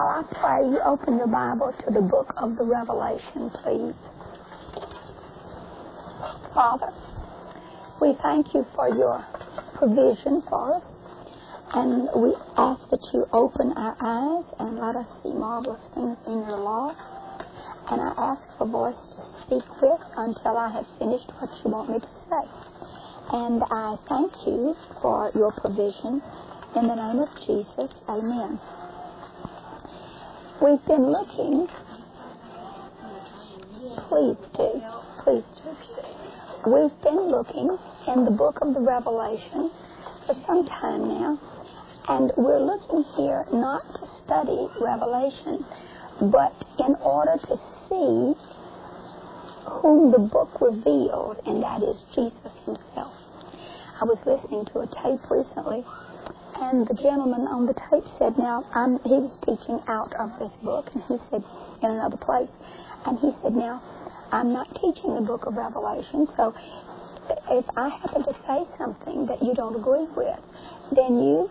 while I pray, you open your Bible to the book of the Revelation, please. Father, we thank you for your provision for us, and we ask that you open our eyes and let us see marvelous things in your law. And I ask for voice to speak with until I have finished what you want me to say. And I thank you for your provision. In the name of Jesus, amen. We've been looking, please do. We've been looking in the book of the Revelation for some time now, and we're looking here not to study Revelation, but in order to see whom the book revealed, and that is Jesus himself. I was listening to a tape recently, and the gentleman on the tape said, he was teaching out of this book, and he said, in another place, and he said, now, I'm not teaching the book of Revelation, so if I happen to say something that you don't agree with, then you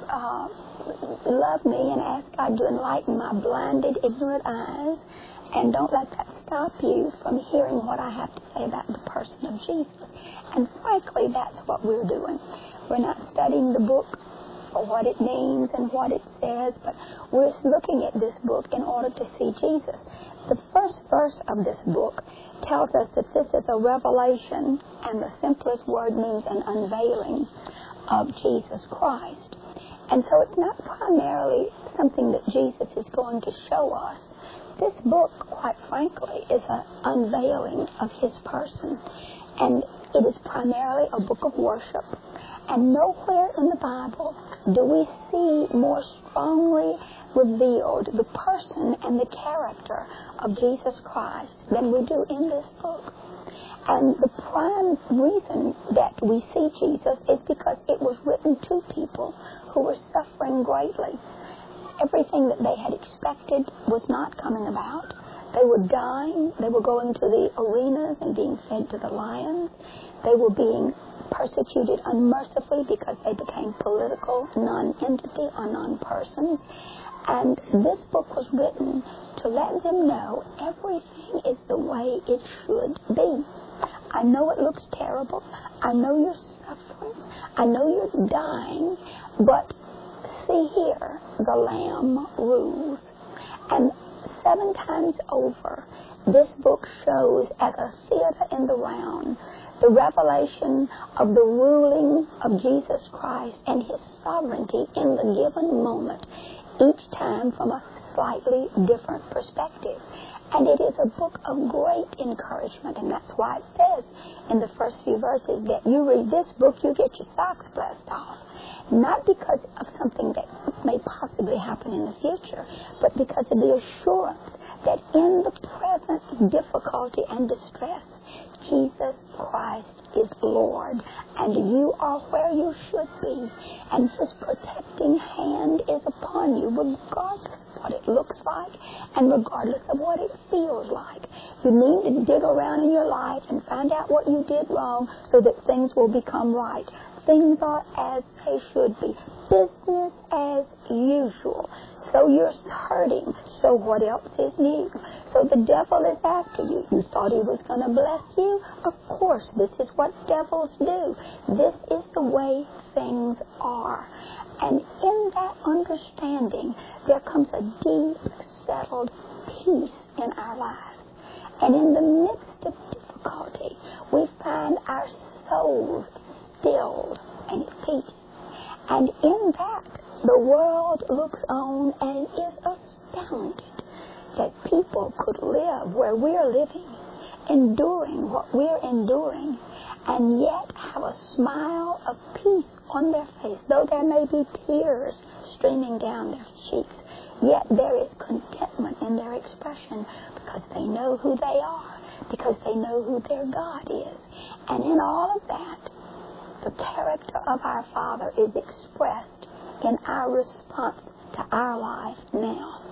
love me and ask God to enlighten my blinded, ignorant eyes, and don't let that stop you from hearing what I have to say about the person of Jesus. And frankly, that's what we're doing. We're not studying the book for what it means and what it says, but we're looking at this book in order to see Jesus. The first verse of this book tells us that this is a revelation, and the simplest word means an unveiling of Jesus Christ. And so it's not primarily something that Jesus is going to show us. This book, quite frankly, is an unveiling of his person. And it is primarily a book of worship. And nowhere in the Bible do we see more strongly revealed the person and the character of Jesus Christ than we do in this book. And the prime reason that we see Jesus is because it was written to people who were suffering greatly. Everything that they had expected was not coming about. They were dying. They were going to the arenas and being fed to the lions. They were being persecuted unmercifully because they became political non-entity or non-person. And this book was written to let them know everything is the way it should be. I know it looks terrible. I know you're suffering. I know you're dying. But see here, the Lamb rules. And 7 times over, this book shows as a theater in the round the revelation of the ruling of Jesus Christ and his sovereignty in the given moment, each time from a slightly different perspective. And it is a book of great encouragement, and that's why it says in the first few verses that you read this book, you get your socks blessed off. Not because of something that may possibly happen in the future, but because of the assurance that in the present difficulty and distress, Jesus Christ is Lord, and you are where you should be, and his protecting hand is upon you, regardless of what it looks like and regardless of what it feels like. You need to dig around in your life and find out what you did wrong so that things will become right. Things are as they should be. Business as usual. So you're hurting. So what else is new? So the devil is after you. You thought he was going to bless you? Of course, this is what devils do. This is the way things are. And in that understanding, there comes a deep, settled peace in our lives. And in the midst of difficulty, we find our souls stilled and at peace. And in that, the world looks on and is astounded that people could live where we're living, enduring what we're enduring, and yet have a smile of peace on their face. Though there may be tears streaming down their cheeks, yet there is contentment in their expression because they know who they are, because they know who their God is. And in all of that, the character of our Father is expressed in our response to our life now.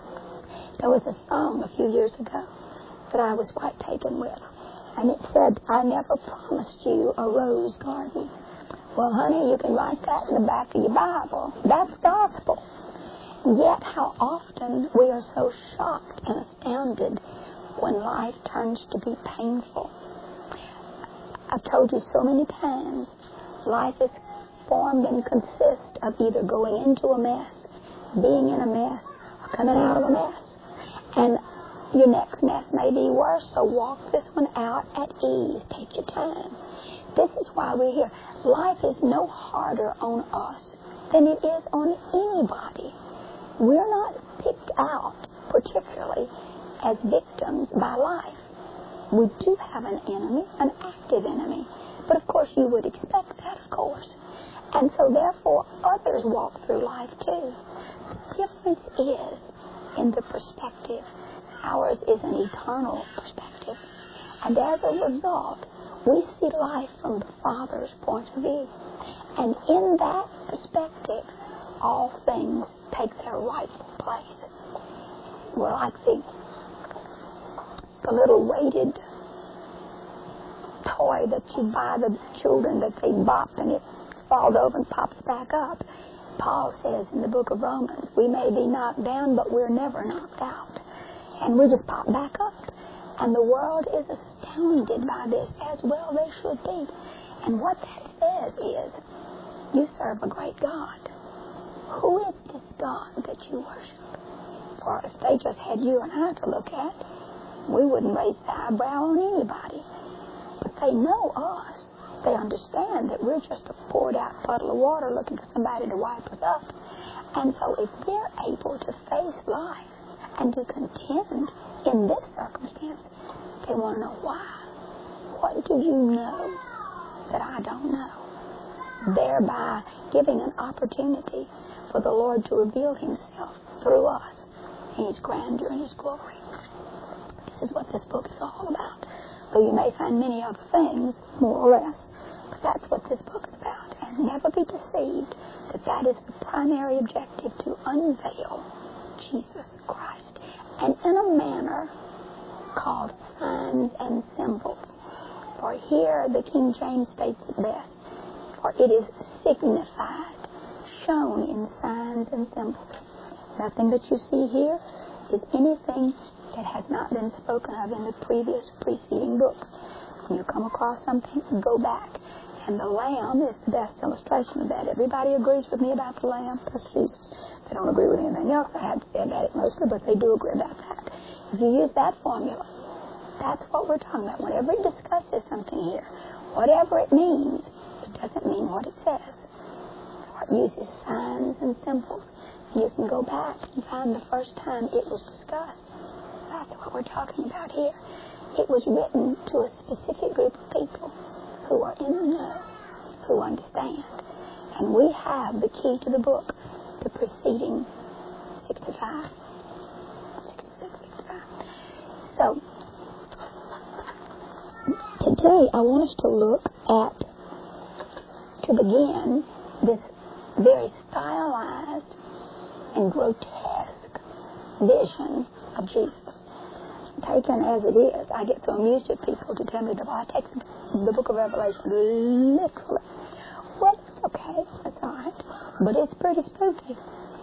There was a song a few years ago that I was quite taken with, and it said, I never promised you a rose garden. Well, honey, you can write that in the back of your Bible. That's gospel. Yet how often we are so shocked and astounded when life turns to be painful. I've told you so many times, life is formed and consists of either going into a mess, being in a mess, or coming out of a mess. And your next mess may be worse, so walk this one out at ease. Take your time. This is why we're here. Life is no harder on us than it is on anybody. We're not picked out particularly as victims by life. We do have an enemy, an active enemy. But of course you would expect that, of course. And so therefore others walk through life too. The difference is in the perspective. Ours is an eternal perspective. And as a result, we see life from the Father's point of view. And in that perspective, all things take their rightful place. We're like the little weighted toy that you buy the children that they bop and it falls over and pops back up. Paul says in the book of Romans, we may be knocked down, but we're never knocked out. And we just pop back up. And the world is astounded by this, as well they should be. And what that says is, you serve a great God. Who is this God that you worship? For if they just had you and I to look at, we wouldn't raise the eyebrow on anybody. But they know us. They understand that we're just a poured out puddle of water looking for somebody to wipe us up. And so if they're able to face life and to contend in this circumstance, they want to know why. What do you know that I don't know? Thereby giving an opportunity for the Lord to reveal himself through us in his grandeur and his glory. This is what this book is all about. Though you may find many other things, more or less, but that's what this book is about. And never be deceived that that is the primary objective, to unveil Jesus Christ. And in a manner called signs and symbols. For here the King James states it best, for it is signified, shown in signs and symbols. Nothing that you see here is anything that has not been spoken of in the previous preceding books. When you come across something, go back. And the Lamb is the best illustration of that. Everybody agrees with me about the Lamb. That's Jesus. They don't agree with anything else. I have to say about it mostly, but they do agree about that. If you use that formula, that's what we're talking about. Whenever it discusses something here, whatever it means, it doesn't mean what it says. Or it uses signs and symbols. And you can go back and find the first time it was discussed. That's what we're talking about here. It was written to a specific group of people who are in the know, who understand. And we have the key to the book, the preceding 65. 66, 65. So, today I want us to look at, to begin, this very stylized and grotesque vision of Jesus. Taken as it is, I get so amused at people to tell me that I take the book of Revelation literally. Well, it's okay, that's all right, but it's pretty spooky.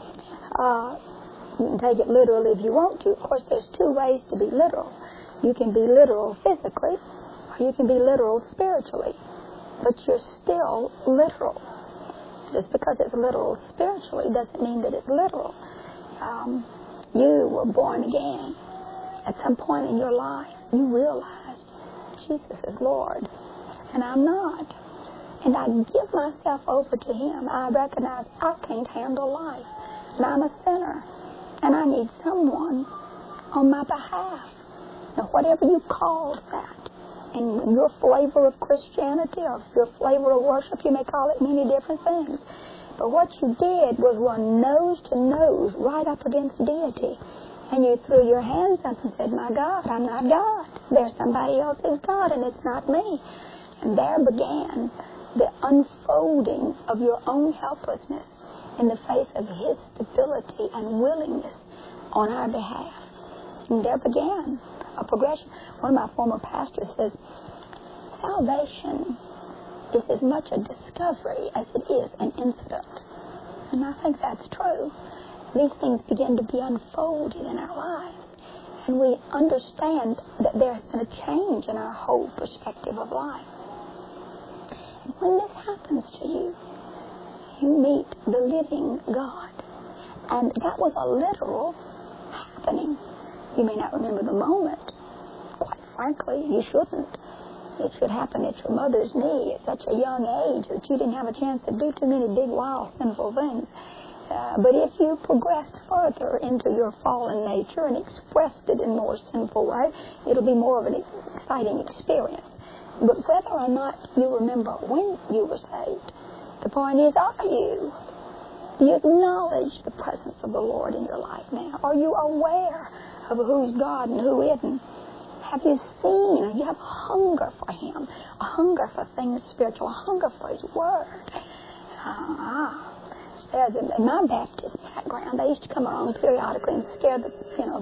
You can take it literally if you want to. Of course, there's two ways to be literal. You can be literal physically, or you can be literal spiritually, but you're still literal. Just because it's literal spiritually doesn't mean that it's literal. You were born again. At some point in your life, you realized Jesus is Lord, and I'm not. And I give myself over to him. I recognize I can't handle life, and I'm a sinner, and I need someone on my behalf. Now, whatever you call that, and your flavor of Christianity or your flavor of worship, you may call it many different things. But what you did was run nose to nose right up against deity. And you threw your hands up and said, my God, I'm not God. There's somebody else's God, and it's not me. And there began the unfolding of your own helplessness in the face of his stability and willingness on our behalf. And there began a progression. One of my former pastors says, salvation is as much a discovery as it is an incident. And I think that's true. these things begin to be unfolded in our lives. And we understand that there's been a change in our whole perspective of life. And when this happens to you, you meet the living God. And that was a literal happening. You may not remember the moment. Quite frankly, you shouldn't. It should happen at your mother's knee at such a young age that you didn't have a chance to do too many big, wild, sinful things. But if you progressed further into your fallen nature and expressed it in a more sinful way, it'll be more of an exciting experience. But whether or not you remember when you were saved, the point is, are you? Do you acknowledge the presence of the Lord in your life now? Are you aware of who's God and who isn't? Have you seen? You have a hunger for Him, a hunger for things spiritual, a hunger for His Word. In my Baptist background, they used to come around periodically and scare the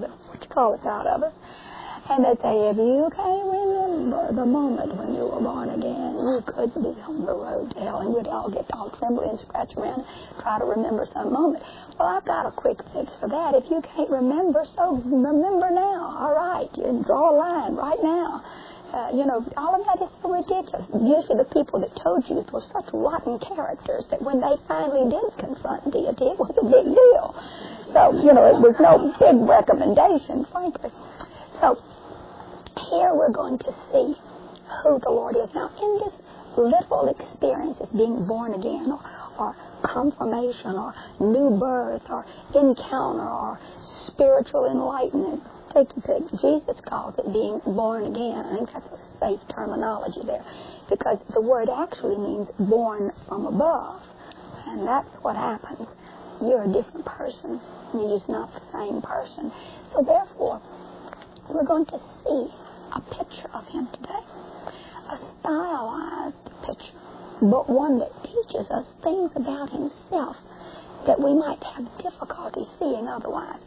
out of us. And they'd say, if you can't remember the moment when you were born again, you could be on the road to hell. And we'd all get all trembly and scratch around and try to remember some moment. Well, I've got a quick fix for that. If you can't remember, so remember now. All right, you draw a line right now. All of that is so ridiculous. Usually the people that told you were such rotten characters that when they finally did confront deity, it was a big deal. So, it was no big recommendation, frankly. So, here we're going to see who the Lord is. Now, in this literal experience of being born again, or confirmation, or new birth, or encounter, or spiritual enlightenment, take your pick. Jesus calls it being born again. I think that's a safe terminology there, because the word actually means born from above. And that's what happens. You're a different person. You're just not the same person. So therefore, we're going to see a picture of Him today. A stylized picture, but one that teaches us things about Himself that we might have difficulty seeing otherwise.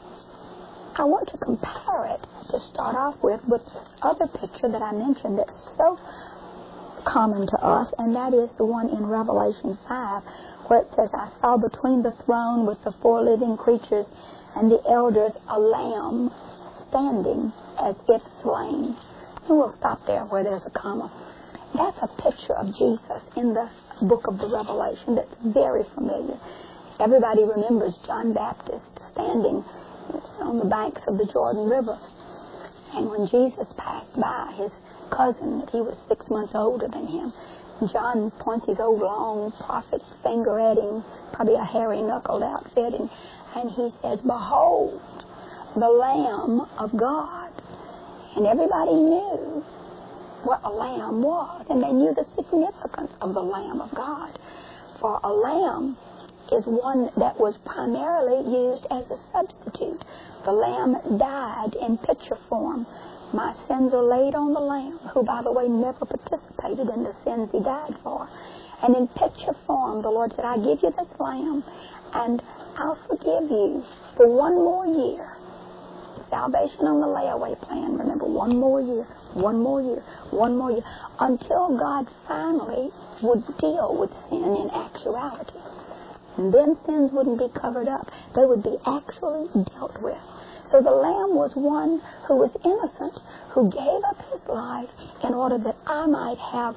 I want to compare it, to start off with the other picture that I mentioned that's so common to us, and that is the one in Revelation 5, where it says, I saw between the throne with the 4 living creatures and the elders a lamb standing as if slain. And we'll stop there where there's a comma. That's a picture of Jesus in the book of the Revelation that's very familiar. Everybody remembers John Baptist standing on the banks of the Jordan River. And when Jesus passed by his cousin, that he was 6 months older than him, John points his old long prophet's finger at him, probably a hairy-knuckled outfit, and he says, Behold, the Lamb of God. And everybody knew what a lamb was, and they knew the significance of the Lamb of God. For a lamb is one that was primarily used as a substitute. The lamb died in picture form. My sins are laid on the lamb, who, by the way, never participated in the sins he died for. And in picture form, the Lord said, I give you this lamb, and I'll forgive you for 1 more year. Salvation on the layaway plan. Remember, 1 more year, 1 more year, 1 more year, until God finally would deal with sin in actuality. And then sins wouldn't be covered up. They would be actually dealt with. So the Lamb was one who was innocent, who gave up his life in order that I might have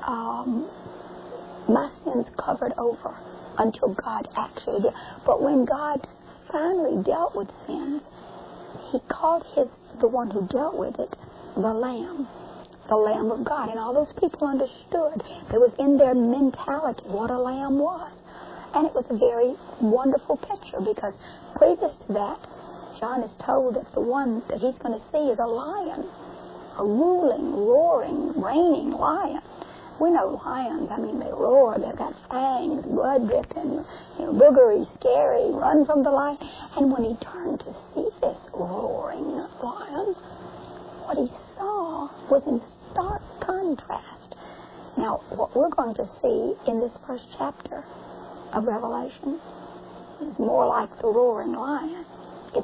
my sins covered over until God actually did. But when God finally dealt with sins, He called the one who dealt with it the Lamb of God. And all those people understood. It was in their mentality what a lamb was. And it was a very wonderful picture, because previous to that, John is told that the one that he's going to see is a lion, a ruling, roaring, reigning lion. We know lions, they roar, they've got fangs, blood dripping, boogery, scary, run from the lion. And when he turned to see this roaring lion, what he saw was in stark contrast. Now, what we're going to see in this first chapter of Revelation is more like the roaring lion. It's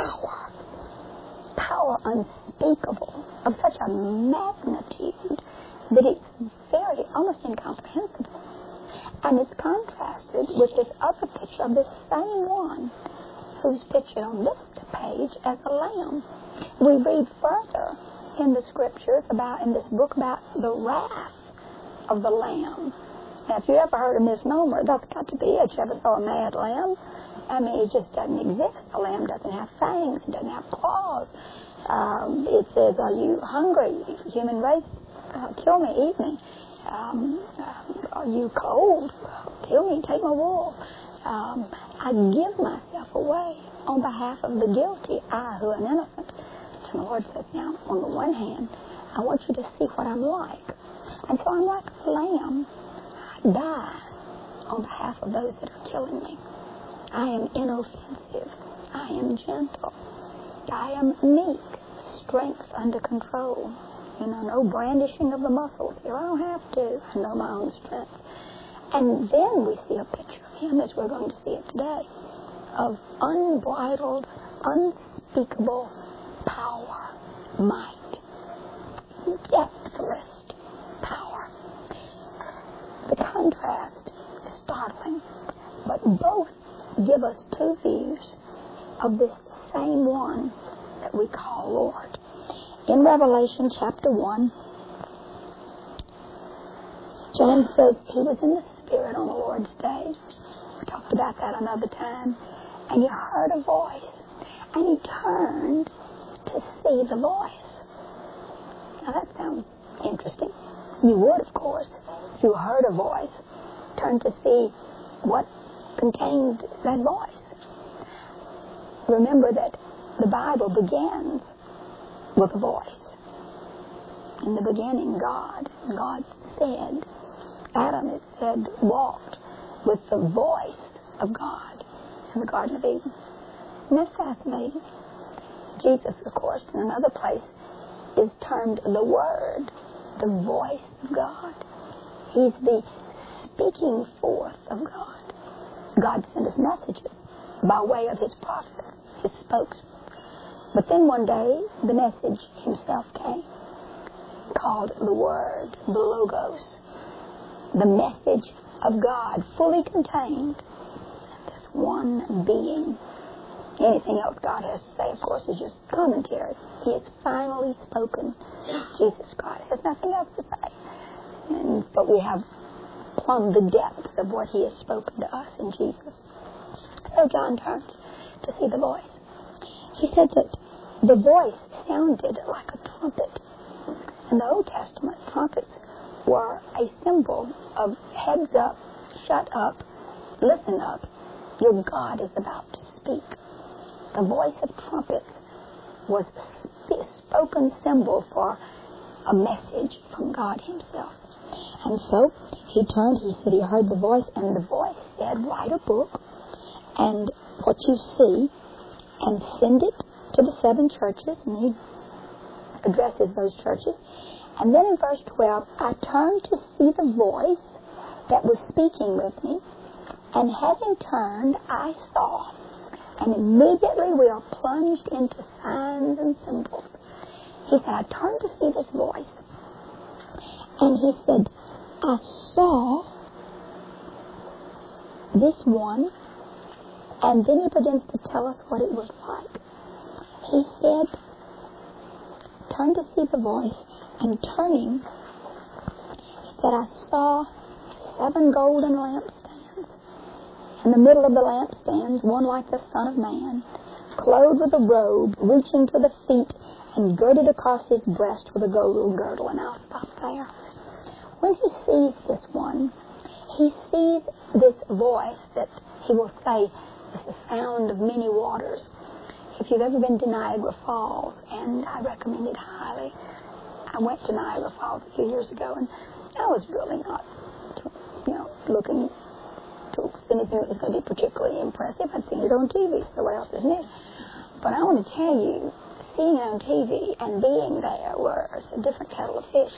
power unspeakable, of such a magnitude that it's very, almost incomprehensible. And it's contrasted with this other picture of this same one who's pictured on this page as a lamb. We read further in the scriptures in this book about the wrath of the lamb. Now, if you ever heard a misnomer, that's got to be it. You ever saw a mad lamb? I mean, it just doesn't exist. The lamb doesn't have fangs. It doesn't have claws. It says, are you hungry? Human race, kill me, eat me. Are you cold? Kill me, take my wool. I give myself away on behalf of the guilty, I who am innocent. And the Lord says, now, on the one hand, I want you to see what I'm like. And so I'm like a lamb. I die on behalf of those that are killing me. I am inoffensive. I am gentle. I am meek. Strength under control. No brandishing of the muscles here. I don't have to. I know my own strength. And then we see a picture of him, as we're going to see it today, of unbridled, unspeakable power, might, depthless power. The contrast is startling, but both give us two views of this same one that we call Lord. In Revelation chapter 1, John says he was in the Spirit on the Lord's day. We talked about that another time. And he heard a voice. And he turned to see the voice. Now that sounds interesting. You would, of course, if you heard a voice, turn to see what contained that voice. Remember that the Bible begins with a voice. In the beginning, God said, Adam, it said, walked with the voice of God in the Garden of Eden. Isn't that fascinating? Jesus, of course, in another place, is termed the Word, the voice of God. He's the speaking forth of God. God sent us messages by way of his prophets, his spokesman. But then one day, the message himself came, called the Word, the Logos, the message of God, fully contained in this one being. Anything else God has to say, of course, is just commentary. He has finally spoken. Jesus Christ has nothing else to say. But we have plumbed the depth of what he has spoken to us in Jesus. So John turns to see the voice. He said that the voice sounded like a trumpet. In the Old Testament, trumpets were a symbol of heads up, shut up, listen up. Your God is about to speak. The voice of trumpets was a spoken symbol for a message from God himself. And so he turned, he said he heard the voice, and the voice said, write a book, and what you see, and send it to the 7 churches, and he addresses those churches. And then in verse 12, I turned to see the voice that was speaking with me, and having turned, I saw. And immediately we are plunged into signs and symbols. He said, I turned to see this voice. And he said, I saw this one. And then he begins to tell us what it was like. He said, turn to see the voice. And turning, he said, I saw 7 golden lampstands. In the middle of the lampstands, one like the Son of Man, clothed with a robe, reaching to the feet, and girded across his breast with a golden girdle. And I'll stop there. When he sees this one, he sees this voice that he will say is the sound of many waters. If you've ever been to Niagara Falls, and I recommend it highly, I went to Niagara Falls a few years ago, and I was really not, looking to anything that was going to be particularly impressive. I'd seen it on TV, so what else is new? But I want to tell you, seeing it on TV and being there was a different kettle of fish.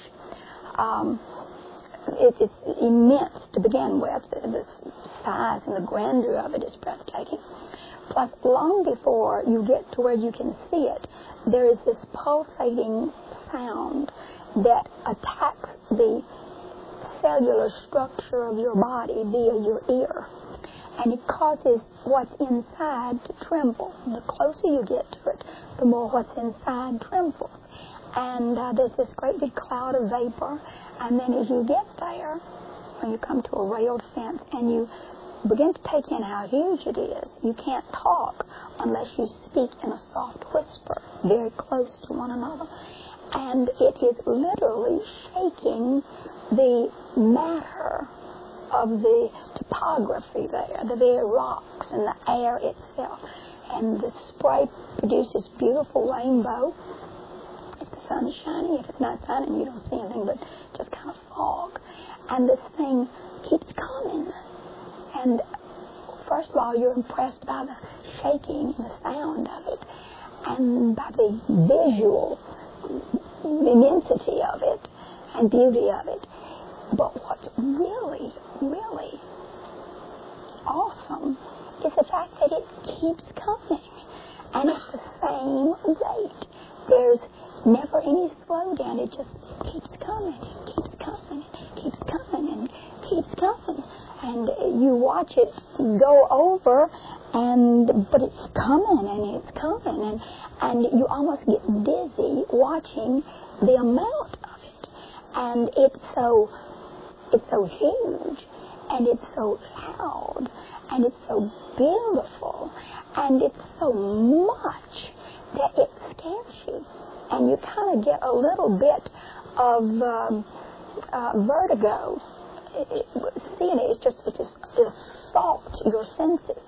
It's immense to begin with. The size and the grandeur of it is breathtaking. Plus, long before you get to where you can see it, there is this pulsating sound that attacks the cellular structure of your body via your ear. And it causes what's inside to tremble. The closer you get to it, the more what's inside trembles. And there's this great big cloud of vapor. And then as you get there, when you come to a railed fence and you begin to take in how huge it is, you can't talk unless you speak in a soft whisper, very close to one another. And it is literally shaking the matter of the topography there, the very rocks and the air itself. And the spray produces beautiful rainbow. If the sun is shining, if it's not shining, you don't see anything but just kind of fog. And this thing keeps coming. And first of all, you're impressed by the shaking and the sound of it, and by the visual immensity of it and beauty of it. But what's really, really awesome is the fact that it keeps coming, and at the same rate. There's never any slowdown. It just keeps coming, and keeps coming, and keeps coming, and keeps coming. And you watch it go over, but it's coming, and it's coming, and you almost get dizzy watching the amount of it. And it's so huge, and it's so loud, and it's so beautiful, and it's so much that it scares you, and you kind of get a little bit of vertigo. Seeing it, it assaults your senses.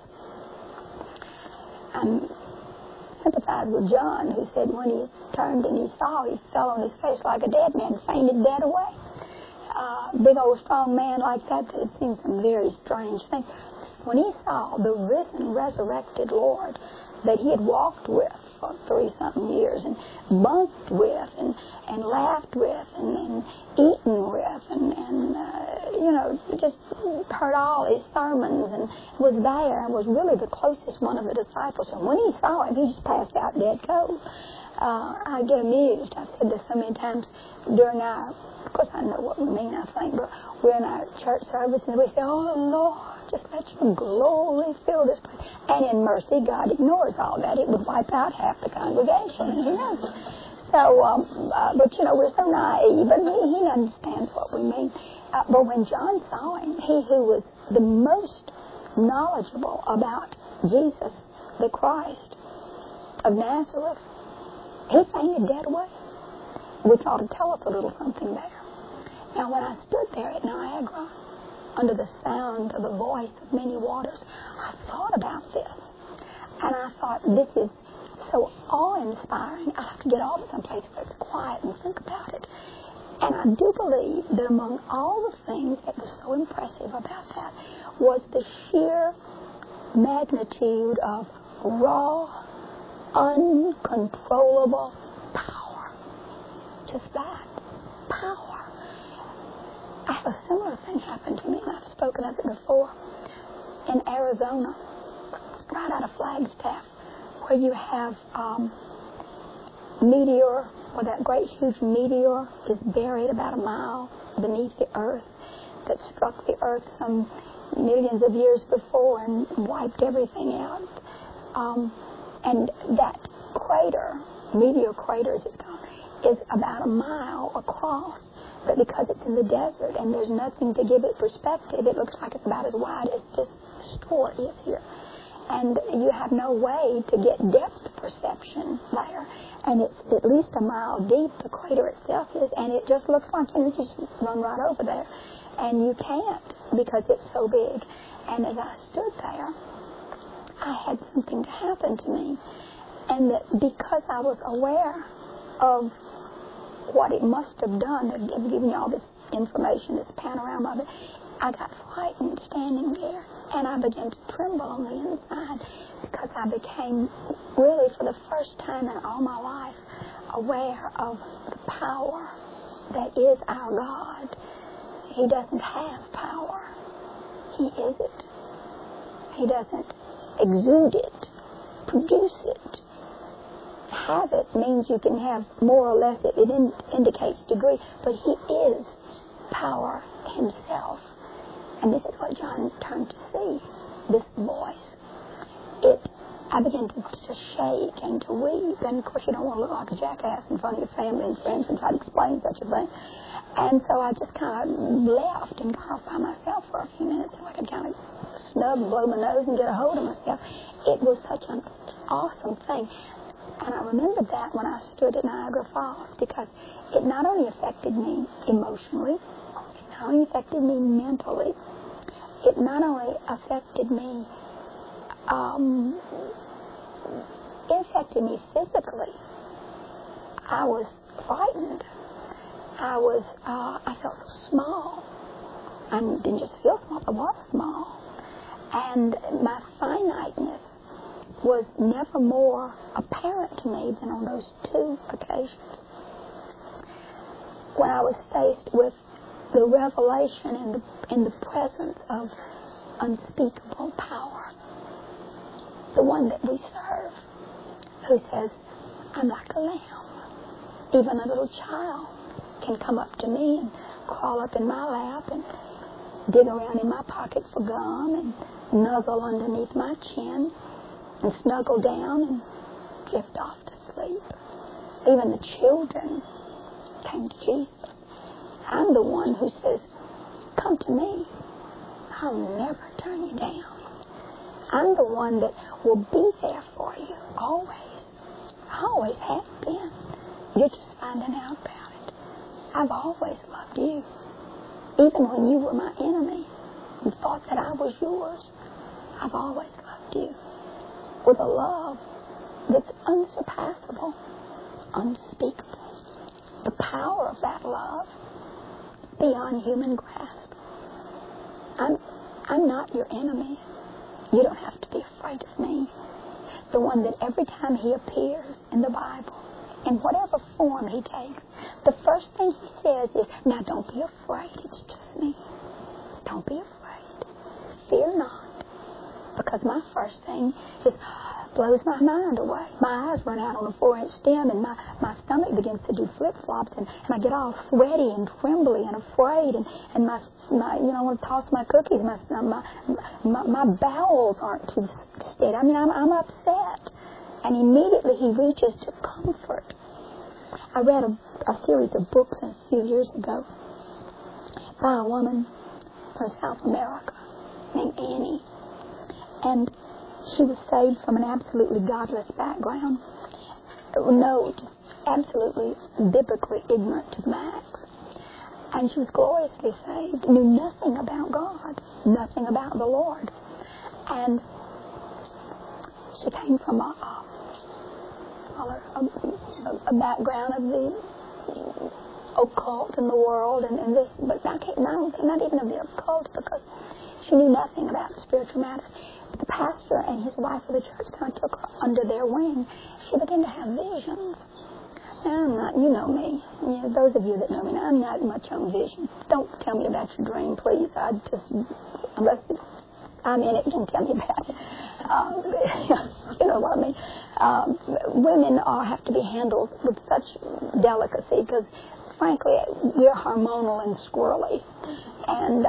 I sympathize with John, who said when he turned and he saw, he fell on his face like a dead man, fainted dead away. Big old strong man like that had seen some very strange things. When he saw the risen, resurrected Lord that he had walked with for 30-something years and bunked with and laughed with and eaten with and just heard all his sermons and was there and was really the closest one of the disciples. And when he saw him, he just passed out dead cold. I get amused. I've said this so many times during our, of course I know what we mean, I think, but we're in our church service and we say, oh Lord, just let your glory fill this place. And in mercy, God ignores all that. It would wipe out half the congregation, you know. So, but we're so naive, but he understands what we mean. But when John saw him, he who was the most knowledgeable about Jesus, the Christ of Nazareth, he fainted dead away, which ought to tell us a little something there. Now, when I stood there at Niagara, under the sound of the voice of many waters, I thought about this. And I thought, this is so awe-inspiring. I have to get off someplace where it's quiet and think about it. And I do believe that among all the things that was so impressive about that was the sheer magnitude of raw, uncontrollable power. Just that. Power. I had a similar thing happen to me, and I've spoken of it before, in Arizona, right out of Flagstaff, where you have meteor, where that great huge meteor is buried about a mile beneath the earth, that struck the earth some millions of years before and wiped everything out. And that crater, meteor crater as it's called, is about a mile across. But because it's in the desert and there's nothing to give it perspective, it looks like it's about as wide as this store is here. And you have no way to get depth perception there. And it's at least a mile deep, the crater itself is, and it just looks like you just run right over there. And you can't because it's so big. And as I stood there, I had something to happen to me. And that because I was aware of what it must have done, of giving you all this information, this panorama of it, I got frightened standing there, and I began to tremble on the inside because I became really, for the first time in all my life, aware of the power that is our God. He doesn't have power. He is it. He doesn't exude it, produce it. Have it means you can have more or less. It indicates degree, but he is power himself. And this is what John turned to see, this voice. I began to shake and to weep. And, of course, you don't want to look like a jackass in front of your family and friends and try to explain such a thing. And so I just kind of left and got off by myself for a few minutes so I could kind of snub and blow my nose and get a hold of myself. It was such an awesome thing. And I remembered that when I stood at Niagara Falls, because it not only affected me emotionally, it not only affected me mentally, it not only affected me, it affected me physically. I was frightened. I felt so small. I didn't just feel small, I was small. And my finiteness was never more apparent to me than on those two occasions. When I was faced with the revelation in the presence of unspeakable power, the one that we serve, who says, I'm like a lamb. Even a little child can come up to me and crawl up in my lap and dig around in my pocket for gum and nuzzle underneath my chin and snuggle down and drift off to sleep. Even the children came to Jesus. I'm the one who says, come to me. I'll never turn you down. I'm the one that will be there for you, always. I always have been. You're just finding out about it. I've always loved you. Even when you were my enemy and thought that I was yours, I've always loved you with a love that's unsurpassable, unspeakable. The power of that love is beyond human grasp. I'm not your enemy. You don't have to be afraid of me. The one that every time he appears in the Bible, in whatever form he takes, the first thing he says is, now don't be afraid, it's just me. Don't be afraid. Fear not. Because my first thing is, blows my mind away. My eyes run out on a 4-inch stem, and my stomach begins to do flip-flops, and I get all sweaty and trembly and afraid, and my I want to toss my cookies. My bowels aren't too steady. I mean, I'm upset. And immediately he reaches to comfort. I read a series of books a few years ago by a woman from South America named Annie. And she was saved from an absolutely godless background. No, just absolutely biblically ignorant to the max. And she was gloriously saved, knew nothing about God, nothing about the Lord. And she came from a background of the occult in the world, and this, but not even of the occult, because she knew nothing about spiritual matters. But the pastor and his wife of the church kind of took her under their wing. She began to have visions. Now, I'm not, you know me. Those of you that know me, I'm not much on vision. Don't tell me about your dream, please. Unless I'm in it, don't tell me about it. You know what I mean. Women have to be handled with such delicacy because, frankly, we're hormonal and squirrely. And,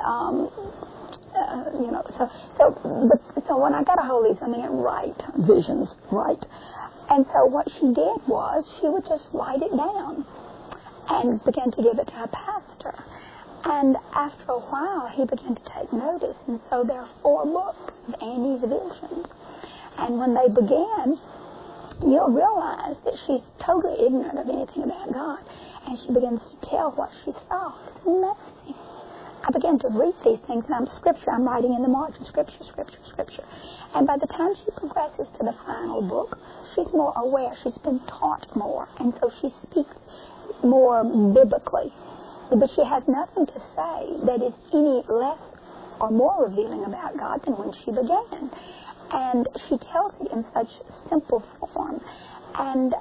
so when I got a hold of these, visions, right. And so what she did was she would just write it down and began to give it to her pastor. And after a while, he began to take notice. And so there are 4 books of Annie's visions. And when they began, you'll realize that she's totally ignorant of anything about God. And she begins to tell what she saw. It's amazing. I began to read these things, and I'm writing in the margin, scripture. And by the time she progresses to the final book, she's more aware. She's been taught more. And so she speaks more biblically. But she has nothing to say that is any less or more revealing about God than when she began. And she tells it in such simple form. And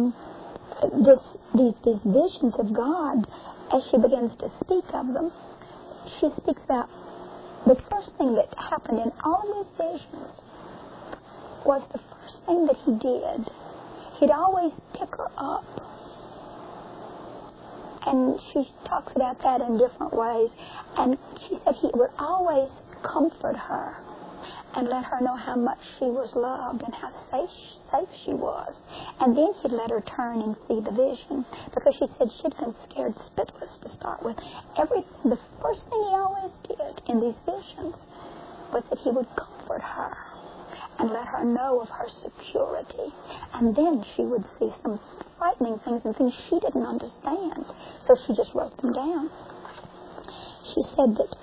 these visions of God, as she begins to speak of them, she speaks about the first thing that happened in all of these visions was the first thing that he did. He'd always pick her up And she talks about that in different ways. And she said he would always comfort her and let her know how much she was loved and how safe she was. And then he'd let her turn and see the vision, because she said she'd been scared spitless to start with. The first thing he always did in these visions was that he would comfort her and let her know of her security. And then she would see some frightening things and things she didn't understand. So she just wrote them down. She said that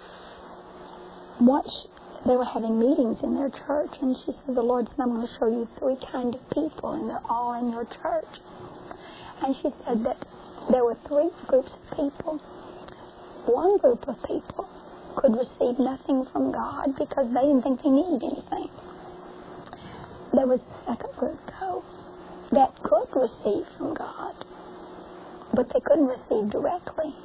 once they were having meetings in their church, and she said, the Lord said, I'm going to show you 3 kinds of people, and they're all in your church. And she said that there were 3 groups of people. One group of people could receive nothing from God because they didn't think they needed anything. There was a second group, though, that could receive from God, but they couldn't receive directly.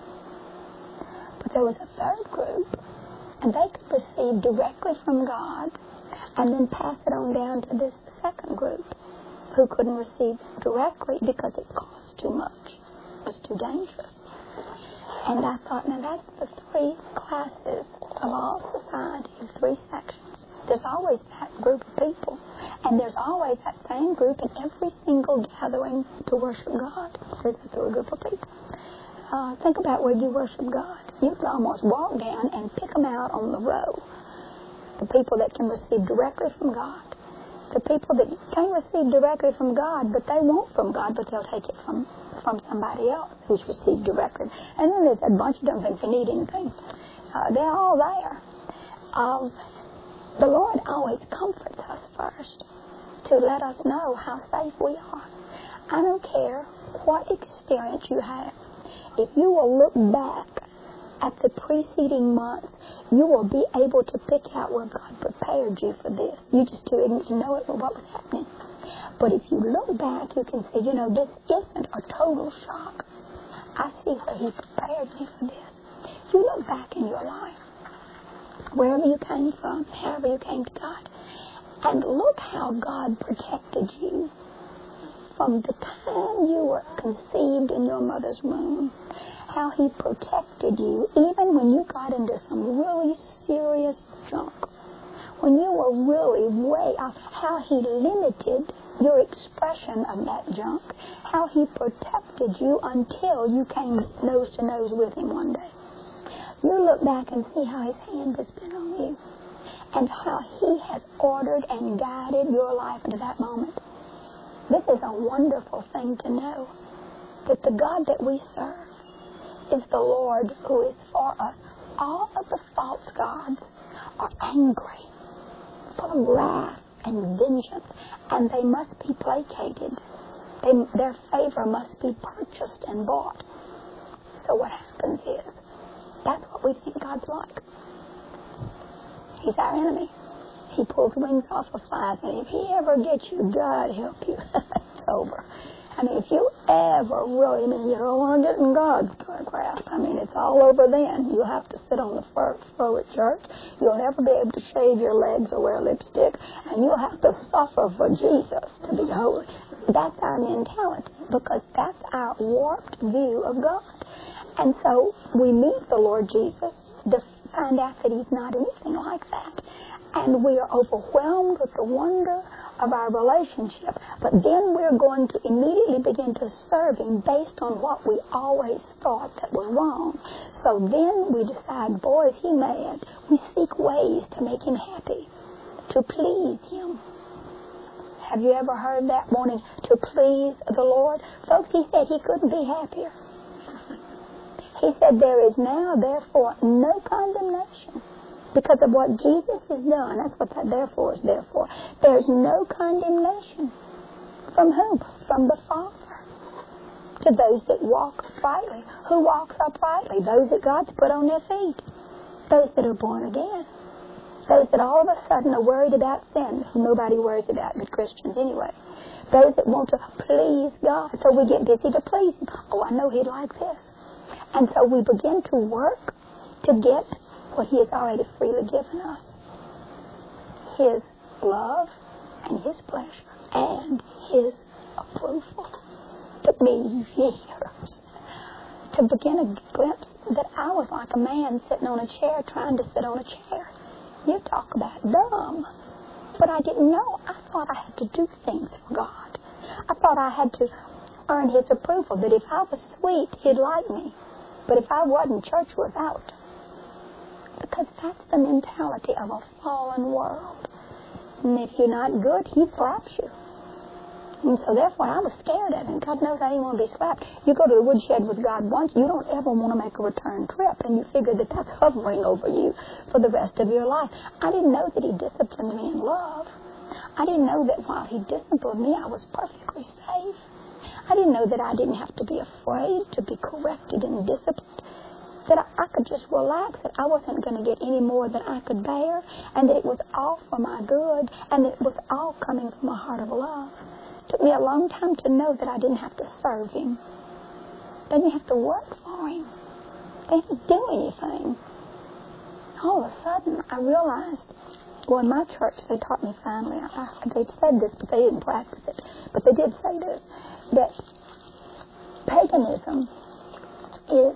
But there was a third group, and they could receive directly from God and then pass it on down to this second group who couldn't receive directly because it cost too much. It was too dangerous. And I thought, now that's the 3 classes of all society, 3 sections. There's always that group of people. And there's always that same group in every single gathering to worship God. There's a 3rd group of people. Think about where you worship God. You could almost walk down and pick them out on the row. The people that can receive directly from God. The people that can't receive directly from God, but they won't from God, but they'll take it from somebody else who's received directly. And then there's a bunch that don't think they need anything. They're all there. The Lord always comforts us first to let us know how safe we are. I don't care what experience you have. If you will look back at the preceding months, you will be able to pick out where God prepared you for this. You just too ignorant to know it, what was happening. But if you look back, you can say, this isn't a total shock. I see where He prepared me for this. If you look back in your life, wherever you came from, however you came to God, and look how God protected you from the time you were conceived in your mother's womb, how He protected you, even when you got into some really serious junk, when you were really way off, how He limited your expression of that junk, how He protected you until you came nose to nose with Him one day. You look back and see how His hand has been on you, and how He has ordered and guided your life into that moment. This is a wonderful thing to know, that the God that we serve is the Lord who is for us. All of the false gods are angry, full of wrath and vengeance, and they must be placated. Their favor must be purchased and bought. So what happens is, that's what we think God's like. He's our enemy. He pulls wings off of flies, and if He ever gets you, God help you. It's over. I mean, if you ever really, you don't want to get in God's grasp. It's all over then. You'll have to sit on the first row at church. You'll never be able to shave your legs or wear lipstick, and you'll have to suffer for Jesus to be holy. That's our mentality, because that's our warped view of God. And so we meet the Lord Jesus to find out that He's not anything like that. And we are overwhelmed with the wonder of our relationship. But then we're going to immediately begin to serve Him based on what we always thought that was wrong. So then we decide, boy, is He mad. We seek ways to make Him happy, to please Him. Have you ever heard that, wanting to please the Lord? Folks, He said He couldn't be happier. He said, there is now, therefore, no condemnation because of what Jesus has done. That's what that therefore is there for. There's no condemnation. From whom? From the Father. To those that walk uprightly. Who walks uprightly? Those that God's put on their feet. Those that are born again. Those that all of a sudden are worried about sin, who nobody worries about but Christians anyway. Those that want to please God. So we get busy to please Him. Oh, I know He'd like this. And so we begin to work to get what He has already freely given us. His love and His pleasure and His approval. It took me years to begin a glimpse that I was like a man sitting on a chair trying to sit on a chair. You talk about dumb. But I didn't know. I thought I had to do things for God. I thought I had to earn His approval, that if I was sweet, He'd like me. But if I wasn't, church was out. Because that's the mentality of a fallen world. And if you're not good, He slaps you. And so therefore I was scared of Him. God knows I didn't want to be slapped. You go to the woodshed with God once, you don't ever want to make a return trip, and you figure that that's hovering over you for the rest of your life. I didn't know that He disciplined me in love. I didn't know that while He disciplined me, I was perfectly safe. I didn't know that I didn't have to be afraid to be corrected and disciplined. That I could just relax, that I wasn't going to get any more than I could bear, and that it was all for my good, and that it was all coming from a heart of love. It took me a long time to know that I didn't have to serve Him. Didn't have to work for Him. Didn't do anything. All of a sudden, I realized, well, in my church, they taught me finally, they said this, but they didn't practice it, but they did say this, that paganism is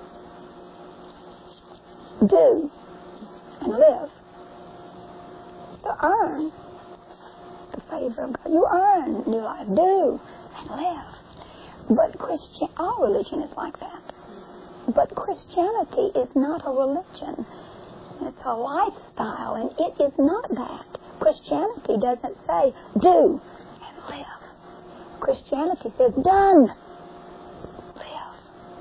do and live. You earn the favor of God. You earn new life. Do and live. But all religion is like that. But Christianity is not a religion. It's a lifestyle, and it is not that. Christianity doesn't say do and live. Christianity says done. Live.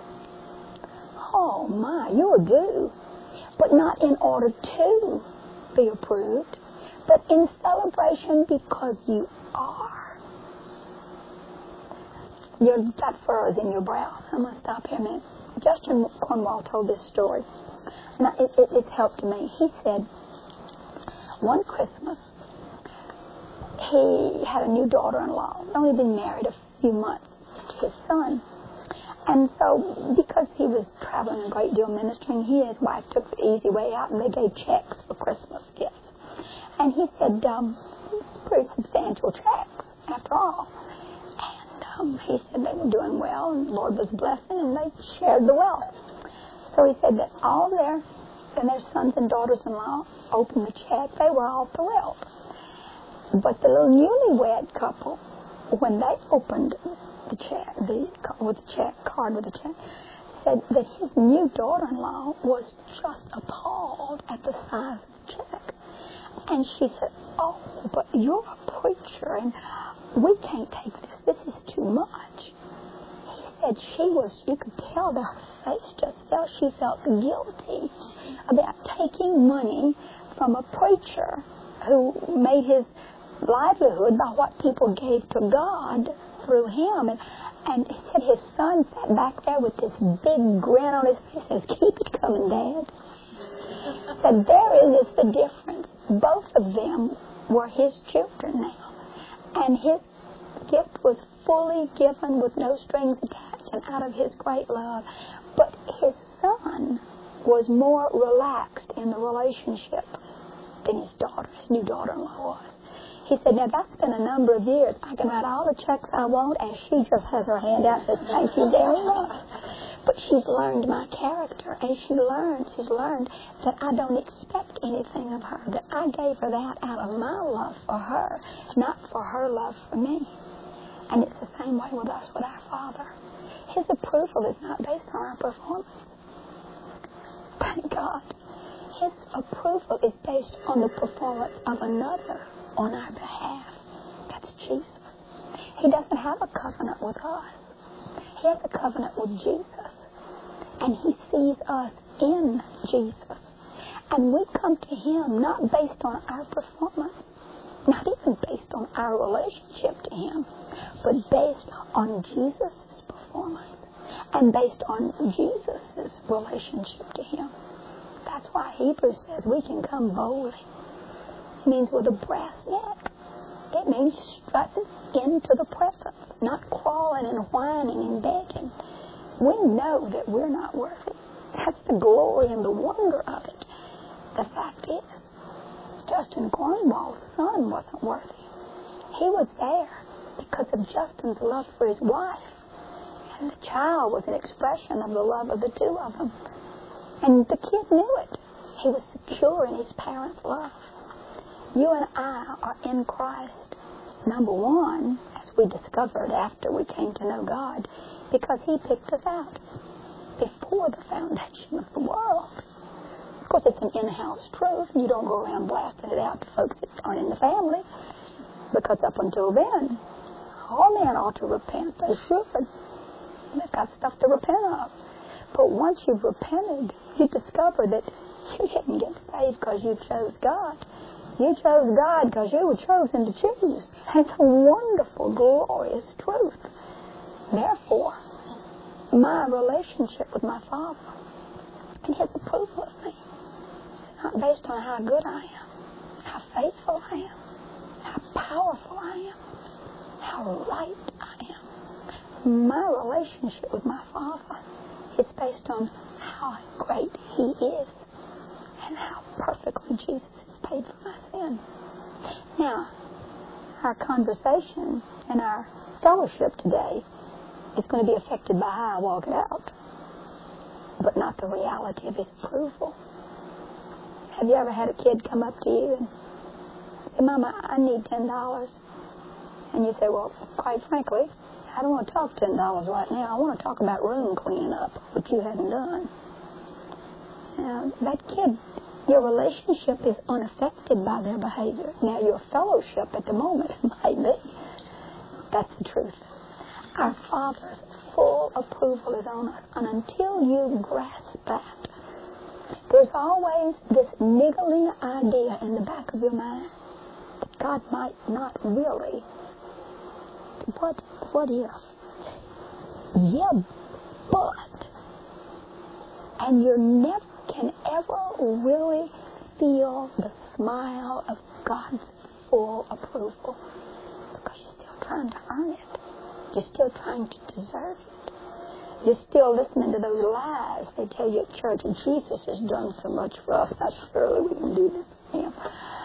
Oh my, you'll do. But not in order to be approved, but in celebration because you are. You've got furrows in your brow. I'm going to stop here a minute. Justin Cornwall told this story, and it's helped me. He said, one Christmas, he had a new daughter-in-law. He'd only been married a few months to his son. And so, because he was traveling a great deal ministering, he and his wife took the easy way out, and they gave checks for Christmas gifts. And he said, pretty substantial checks, after all. And he said they were doing well, and the Lord was blessing, and they shared the wealth. So he said that all their sons and daughters-in-law opened the check. They were all thrilled. But the little newlywed couple, when they opened the check, card with the check, said that his new daughter-in-law was just appalled at the size of the check. And she said, oh, but you're a preacher, and we can't take this. This is too much. He said you could tell that her face just felt, she felt guilty about taking money from a preacher who made his livelihood by what people gave to God through him. And he said his son sat back there with this big grin on his face and said, keep it coming, Dad. Said there is the difference. Both of them were his children now. And his gift was fully given with no strings attached and out of his great love. But his son was more relaxed in the relationship than his new daughter-in-law was. He said, now that's been a number of years. I can write all the checks I want, and she just has her hand out and says, thank you very much. But she's learned my character, and she's learned that I don't expect anything of her, that I gave her that out of my love for her, not for her love for me. And it's the same way with us, with our Father. His approval is not based on our performance. Thank God. His approval is based on the performance of another on our behalf. That's Jesus. He doesn't have a covenant with us. He has a covenant with Jesus. And He sees us in Jesus. And we come to Him not based on our performance, not even based on our relationship to Him, but based on Jesus' performance and based on Jesus' relationship to Him. That's why Hebrews says we can come boldly. It means with a brass neck. It means strutting into the presence, not crawling and whining and begging. We know that we're not worthy. That's the glory and the wonder of it. The fact is, Justin Cornwall's son wasn't worthy. He was there because of Justin's love for his wife And the child was an expression of the love of the two of them. And the kid knew it. He was secure in his parents' love. You and I are in Christ, number one, as we discovered after we came to know God, because He picked us out before the foundation of the world. Of course, it's an in-house truth. You don't go around blasting it out to folks that aren't in the family, because up until then, all men ought to repent. They should. They've got stuff to repent of. But once you've repented, you discover that you didn't get saved because you chose God. You chose God because you were chosen to choose. And it's a wonderful, glorious truth. Therefore, my relationship with my Father and His approval of me is not based on how good I am, how faithful I am, how powerful I am, how right I am. My relationship with my Father is based on how great He is and how perfectly Jesus has paid for my sin. Now, our conversation and our fellowship today is going to be affected by how I walk it out, but not the reality of His approval. Have you ever had a kid come up to you and say, Mama, I need $10? And you say, well, quite frankly, I don't want to talk $10 right now. I want to talk about room cleaning up, which you hadn't done. Now, that kid, your relationship is unaffected by their behavior. Now, your fellowship at the moment might be. That's the truth. Our Father's full approval is on us. And until you grasp that, there's always this niggling idea in the back of your mind that God might not really. What if? Yeah, but. And you never can ever really feel the smile of God's full approval because you're still trying to earn it. You're still trying to deserve it. You're still listening to those lies they tell you at church. Jesus has done so much for us. Now surely we can do this for Him.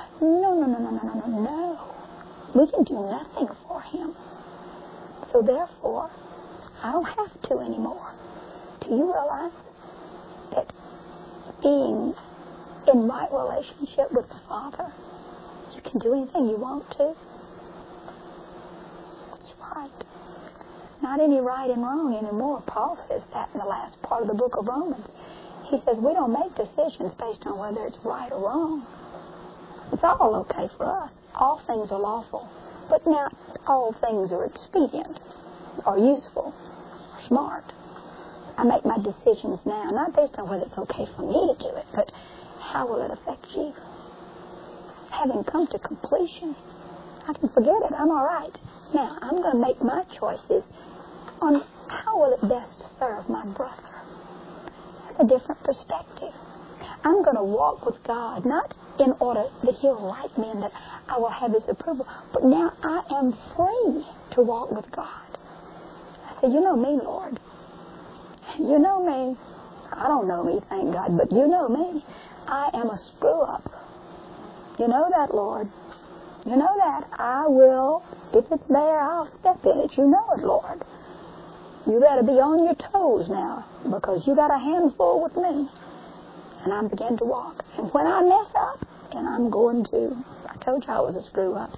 No. We can do nothing for Him. So therefore, I don't have to anymore. Do you realize that being in right relationship with the Father, you can do anything you want to? That's right. Not any right and wrong anymore. Paul says that in the last part of the book of Romans. He says we don't make decisions based on whether it's right or wrong. It's all okay for us. All things are lawful. But not all things are expedient or useful or smart. I make my decisions now, not based on whether it's okay for me to do it, but how will it affect you? Having come to completion, I can forget it. I'm all right. Now, I'm going to make my choices on how will it best serve my brother. That's a different perspective. I'm going to walk with God, not in order that He'll like me and that I will have His approval, but now I am free to walk with God. I say, you know me, Lord. You know me. I don't know me, thank God, but you know me. I am a screw-up. You know that, Lord. You know that. I will, if it's there, I'll step in it. You know it, Lord. You better be on your toes now, because you got a handful with me. And I began to walk. And when I mess up, and I'm going to, I told you I was a screw-up.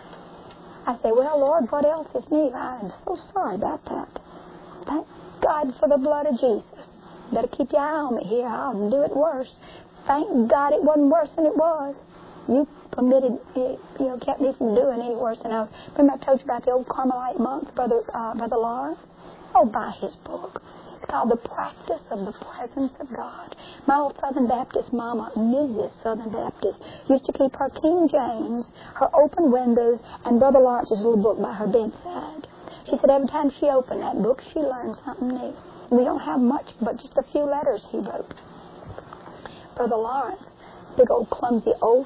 I say, well, Lord, what else is needed? I am so sorry about that. Thank God for the blood of Jesus. Better keep your eye on me here. I'll do it worse. Thank God it wasn't worse than it was. You permitted, kept me from doing any worse than I was. Remember I told you about the old Carmelite monk, Brother Lawrence? Oh, buy his book. It's called The Practice of the Presence of God. My old Southern Baptist mama, Mrs. Southern Baptist, used to keep her King James, her open windows, and Brother Lawrence's little book by her bedside. She said every time she opened that book, she learned something new. We don't have much, but just a few letters he wrote. Brother Lawrence, big old clumsy oaf,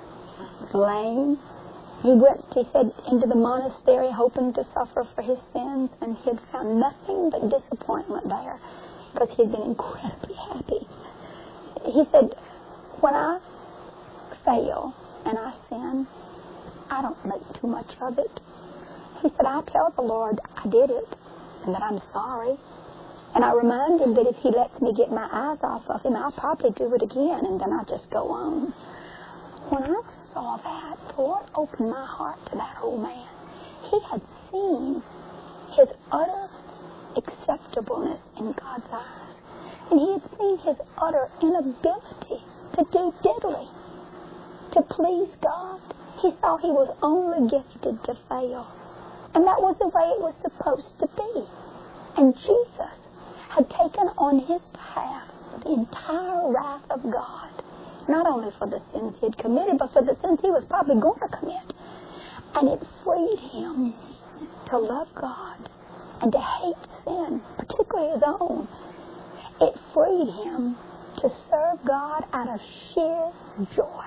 lame. He went, he said, into the monastery hoping to suffer for his sins, and he had found nothing but disappointment there because he had been incredibly happy. He said, when I fail and I sin, I don't make too much of it. He said, I tell the Lord I did it, and that I'm sorry. And I remind him that if he lets me get my eyes off of him, I'll probably do it again, and then I'll just go on. When I saw that, the Lord opened my heart to that old man. He had seen his utter acceptableness in God's eyes. And he had seen his utter inability to do diddly, to please God. He saw he was only gifted to fail. And that was the way it was supposed to be. And Jesus had taken on his behalf the entire wrath of God, not only for the sins he had committed, but for the sins he was probably going to commit. And it freed him to love God and to hate sin, particularly his own. It freed him to serve God out of sheer joy.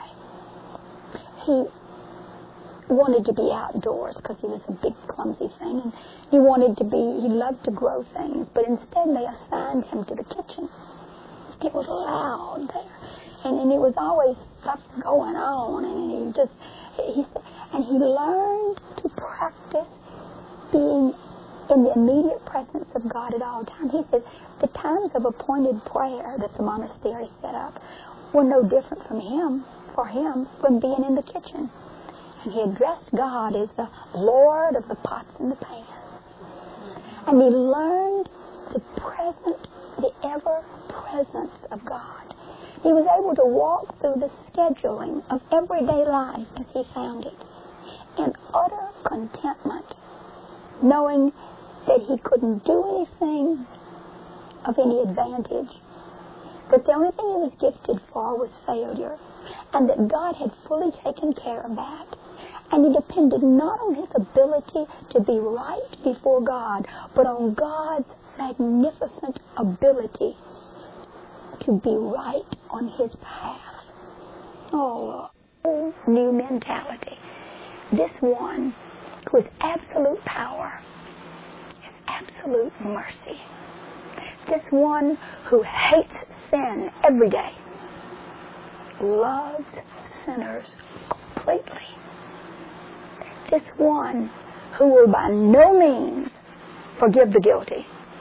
He wanted to be outdoors because he was a big, clumsy thing, and he loved to grow things, but instead they assigned him to the kitchen. It was loud there, and it was always stuff going on, and he learned to practice being in the immediate presence of God at all times. He says the times of appointed prayer that the monastery set up were no different for him from being in the kitchen. And he addressed God as the Lord of the pots and the pans. And he learned the ever-presence of God. He was able to walk through the scheduling of everyday life as he found it, in utter contentment, knowing that he couldn't do anything of any advantage, that the only thing he was gifted for was failure, and that God had fully taken care of that. And he depended not on his ability to be right before God, but on God's magnificent ability to be right on his behalf. Oh, a new mentality. This one who is absolute power is absolute mercy. This one who hates sin every day loves sinners completely. This one who will by no means forgive the guilty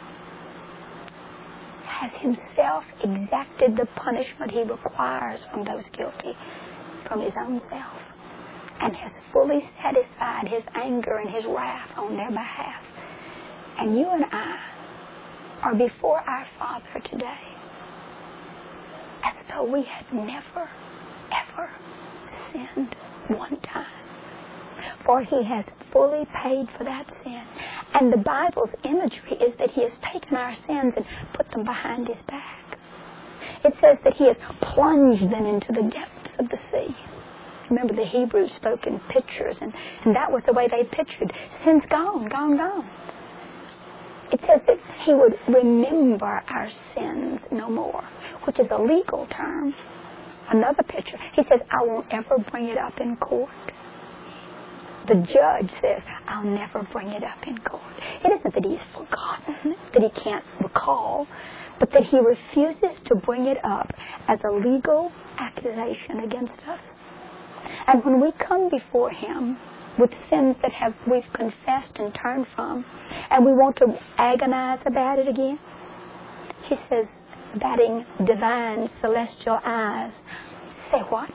has himself exacted the punishment he requires from those guilty from his own self, and has fully satisfied his anger and his wrath on their behalf. And you and I are before our Father today as though we had never, ever sinned one time. For he has fully paid for that sin. And the Bible's imagery is that he has taken our sins and put them behind his back. It says that he has plunged them into the depths of the sea. Remember, the Hebrews spoke in pictures, and that was the way they pictured. Sin's gone, gone, gone. It says that he would remember our sins no more, which is a legal term. Another picture, he says, I won't ever bring it up in court. The judge says, I'll never bring it up in court. It isn't that he's forgotten, that he can't recall, but that he refuses to bring it up as a legal accusation against us. And when we come before him with sins that we've confessed and turned from, and we want to agonize about it again, he says, batting divine celestial eyes, say what?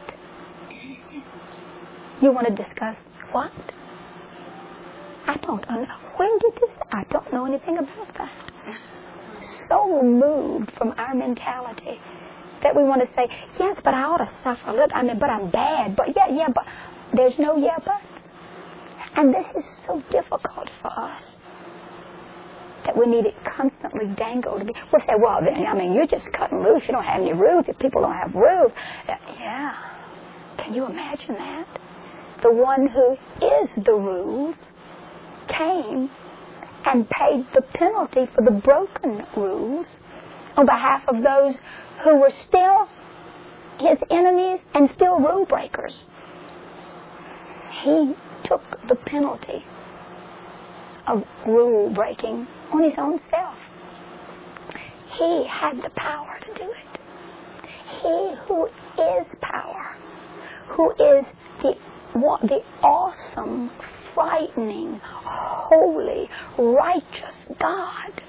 You want to discuss what? I don't know. When did this? I don't know anything about that. So removed from our mentality that we want to say, yes, but I ought to suffer a little. But I'm bad. But yeah, but there's no yeah, but. And this is so difficult for us that we need it constantly dangled. We'll say, well, then, you're just cutting loose. You don't have any roof. If people don't have roof. Yeah. Can you imagine that? The one who is the rules came and paid the penalty for the broken rules on behalf of those who were still his enemies and still rule breakers. He took the penalty of rule breaking on his own self. He had the power to do it. He who is power, who is the awesome frightening, holy, righteous God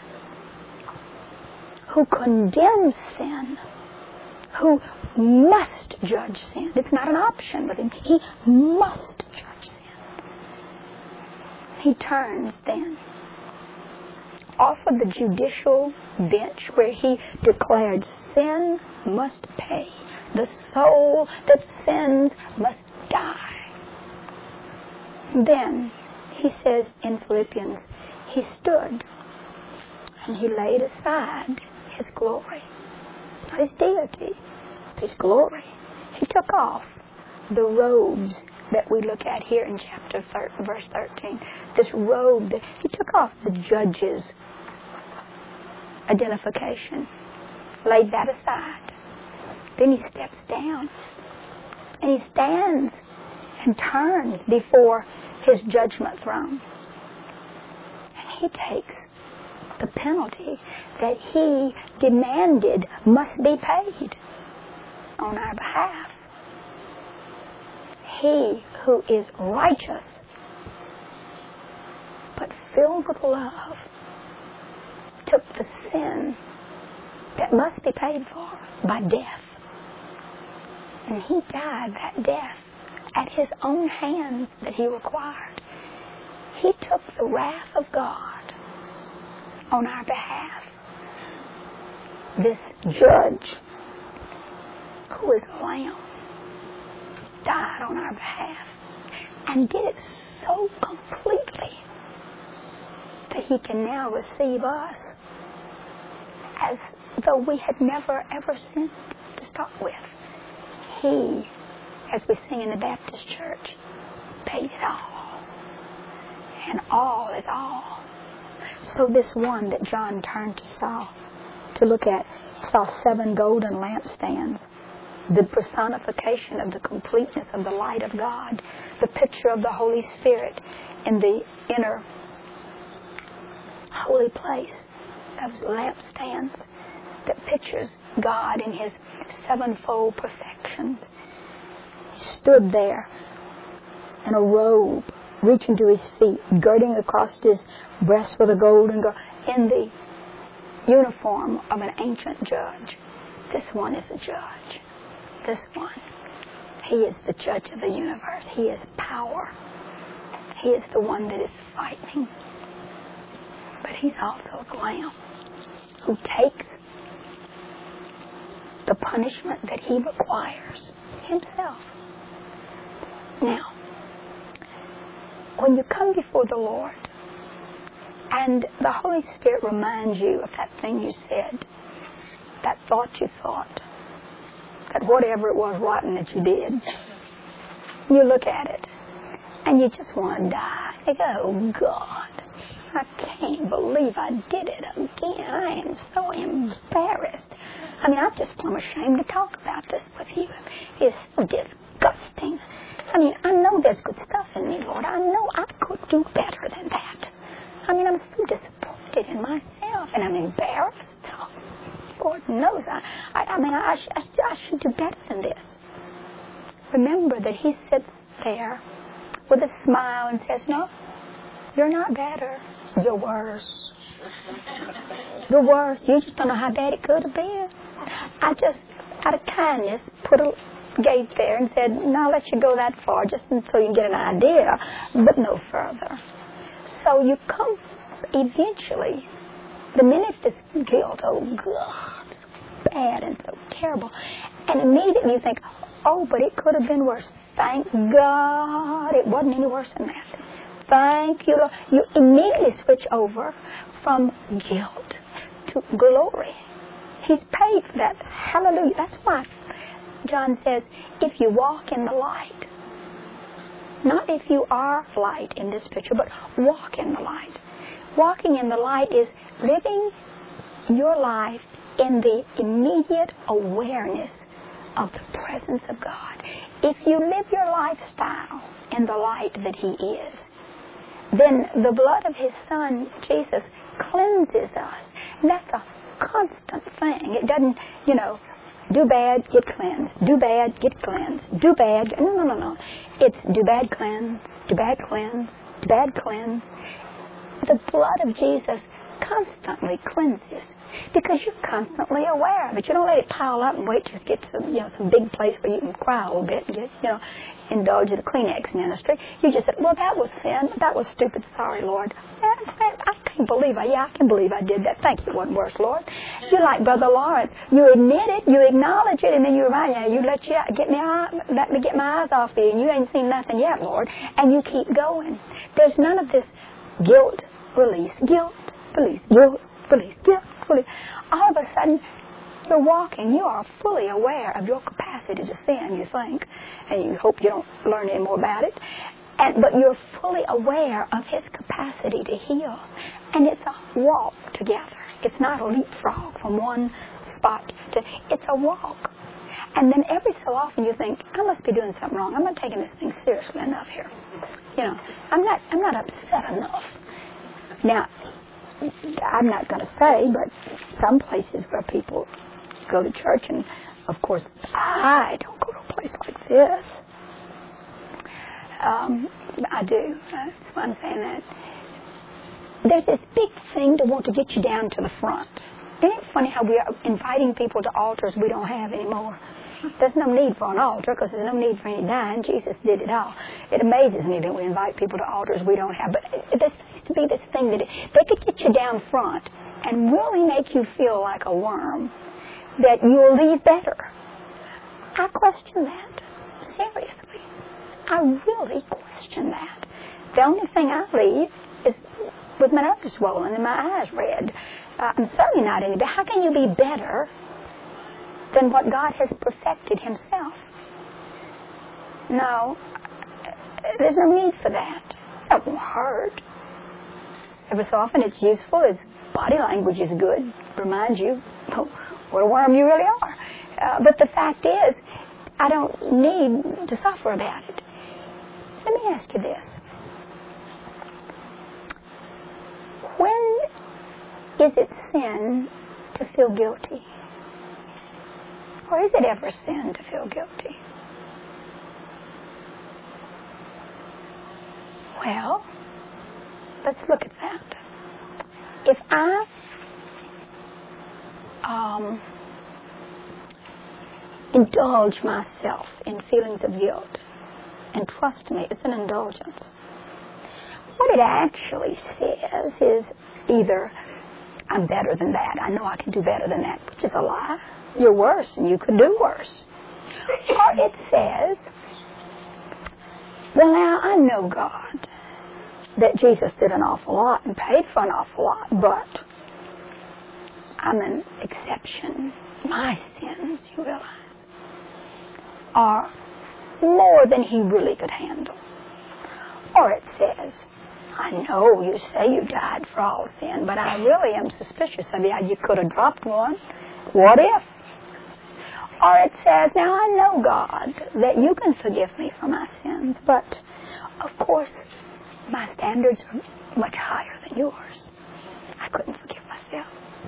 who condemns sin, who must judge sin. It's not an option with him. He must judge sin. He turns then off of the judicial bench where he declared sin must pay. The soul that sins must die. Then he says in Philippians, he stood and he laid aside his glory, not his deity, his glory. He took off the robes that we look at here in verse 13. This robe, he took off the judge's identification, laid that aside. Then he steps down and he stands and turns before his judgment throne. And he takes the penalty that he demanded must be paid on our behalf. He who is righteous but filled with love took the sin that must be paid for by death. And he died that death at his own hands that he required. He took the wrath of God on our behalf. This judge, who is a lamb, died on our behalf and did it so completely that he can now receive us as though we had never ever sinned to start with. He, as we sing in the Baptist church, paid it all. And all is all. So this one that John turned to Saul to look at, saw 7 golden lampstands, the personification of the completeness of the light of God, the picture of the Holy Spirit in the inner holy place, those lampstands that pictures God in his 7-fold perfections. He stood there in a robe, reaching to his feet, girding across his breast with a golden girdle, in the uniform of an ancient judge. This one is a judge. This one, he is the judge of the universe. He is power. He is the one that is frightening. But he's also a lamb who takes the punishment that he requires himself. Now, when you come before the Lord and the Holy Spirit reminds you of that thing you said, that thought you thought, that whatever it was rotten that you did, you look at it and you just want to die. You go, oh God, I can't believe I did it again. I am so embarrassed. I mean, I'm just plumb ashamed to talk about this with you. It's so disgusting. I mean, I know there's good stuff in me, Lord. I know I could do better than that. I mean, I'm so disappointed in myself, and I'm embarrassed. Lord knows, I should do better than this. Remember that he sits there with a smile and says, no, you're not better. You're worse. You're worse. You just don't know how bad it could have been. I just, out of kindness, put a gate there and said, no, I'll let you go that far just so you can get an idea, but no further. So you come eventually, the minute this guilt, oh God, it's bad and so terrible, and immediately you think, oh, but it could have been worse. Thank God it wasn't any worse than that. Thank you, Lord. You immediately switch over from guilt to glory. He's paid for that. Hallelujah. That's why John says, if you walk in the light, not if you are light in this picture, but walk in the light. Walking in the light is living your life in the immediate awareness of the presence of God. If you live your lifestyle in the light that he is, then the blood of his Son, Jesus, cleanses us. And that's a constant thing. It doesn't, do bad, get cleansed. Do bad, get cleansed. Do bad. No. It's do bad, cleanse. Do bad, cleanse. Do bad, cleanse. The blood of Jesus constantly cleanses because you're constantly aware of it. You don't let it pile up and wait till it gets to some big place where you can cry a little bit and get, indulge in the Kleenex ministry. You just say, well, that was sin. That was stupid. Sorry, Lord. I can't believe I can believe I did that. Thank you. It wasn't worse, Lord. You're like Brother Lawrence. You admit it, you acknowledge it, and then you remind you let me get my eyes off you, and you ain't seen nothing yet, Lord. And you keep going. There's none of this guilt, release, guilt, release, guilt, release, guilt, release. All of a sudden, you're walking. You are fully aware of your capacity to sin, you think, and you hope you don't learn any more about it. But you're fully aware of His capacity to heal. And it's a walk together. It's not a leapfrog from one spot to... It's a walk. And then every so often you think, I must be doing something wrong. I'm not taking this thing seriously enough here. I'm not upset enough. Now, I'm not going to say, but some places where people go to church, and of course, I don't go to a place like this. I do. That's why I'm saying that. There's this big thing to want to get you down to the front. Isn't it funny how we are inviting people to altars we don't have anymore? There's no need for an altar because there's no need for any dying. Jesus did it all. It amazes me that we invite people to altars we don't have. But there seems to be this thing that they could get you down front and really make you feel like a worm, that you'll leave better. I question that. Seriously. I really question that. The only thing I leave is with my nose swollen and my eyes red. I'm certainly not any better. How can you be better than what God has perfected Himself? No, there's no need for that. That won't hurt. Every so often it's useful. Its body language is good. Reminds you what a worm you really are. But the fact is, I don't need to suffer about it. Let me ask you this. When is it sin to feel guilty? Or is it ever sin to feel guilty? Well, let's look at that. If I indulge myself in feelings of guilt, and trust me, it's an indulgence. What it actually says is either, I'm better than that. I know I can do better than that, which is a lie. You're worse, and you could do worse. Or it says, well, now, I know, God, that Jesus did an awful lot and paid for an awful lot, but I'm an exception. My sins, you realize, are more than He really could handle. Or it says, I know you say you died for all sin, but I really am suspicious of you. You could have dropped one. What if? Or it says, now I know, God, that you can forgive me for my sins, but of course my standards are much higher than yours. I couldn't forgive myself.